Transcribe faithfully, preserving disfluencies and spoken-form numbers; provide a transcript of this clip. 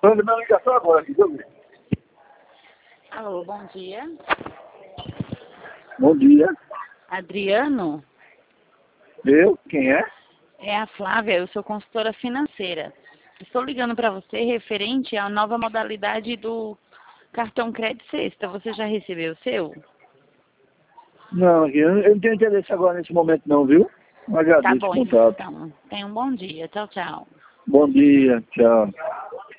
Manda minha ligação agora aqui, viu? Alô, bom dia. Bom dia. Adriano, Eu? Quem é? é a Flávia, eu sou consultora financeira. Estou ligando para você referente à nova modalidade do cartão crédito sexta. Você já recebeu o seu? Não, eu eu não tenho interesse agora nesse momento não, viu? Tá Agradeço o bom, contato. então. Tenha um bom dia. Tchau, tchau. Bom dia, tchau.